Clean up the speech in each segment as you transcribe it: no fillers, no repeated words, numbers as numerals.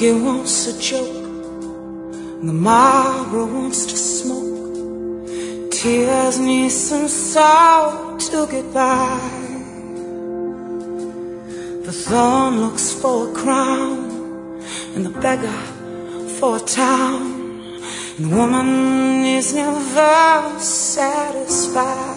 whiskey wants a joke, and the Marlboro wants to smoke. Tears need some salt to get by. The thorn looks for a crown, and the beggar for a town, and the woman is never satisfied.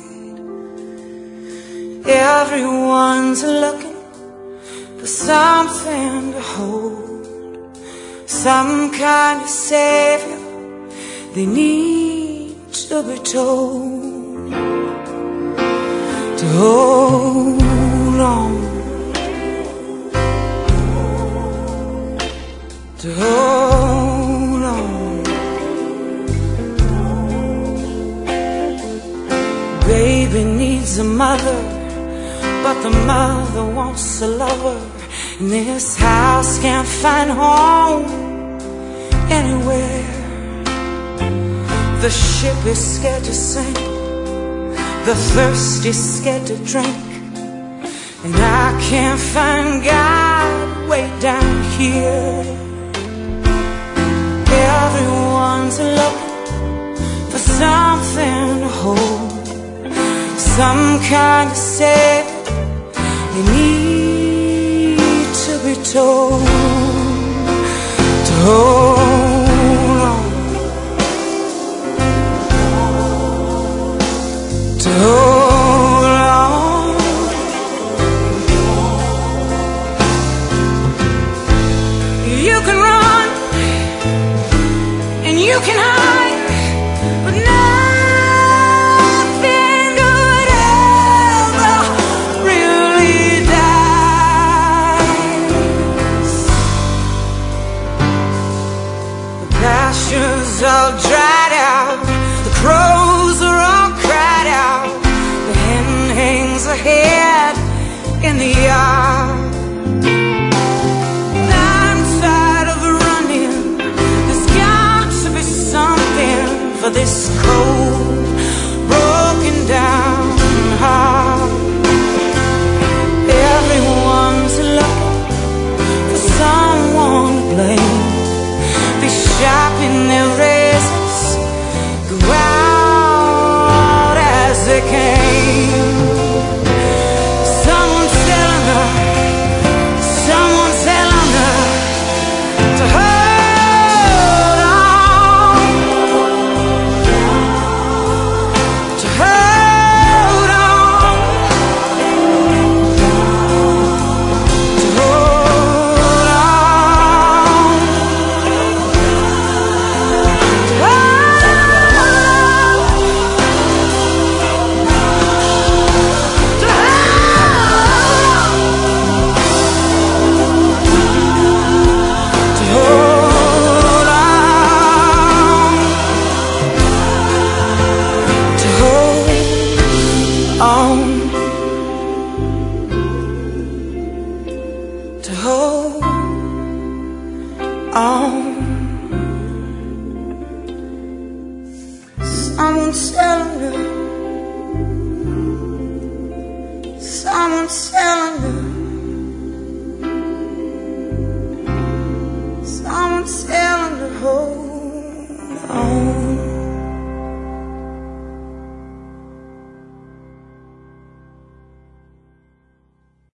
Everyone's looking for something to hold, some kind of savior they need to be told to hold on, to hold on. Baby needs a mother, but the mother wants a lover, and this house can't find home anywhere. The ship is scared to sink, the thirsty scared to drink, and I can't find God way down here. Everyone's looking for something to hold, some kind of savior they need to be told to hold on, to hold on. You can run and you can hide, but nothing good ever really dies. The pastures all dried out, the crows are all cried out, the hen hangs her head in the yard. I'm tired of running, there's got to be something for this cold, broken down heart. Everyone's looking for someone to blame. They sharpen their razors, go out as they came. Someone's telling her, someone's telling her to hold on, to hold on, to hold on, to hold on. Someone's telling her, someone's telling her, someone's telling her.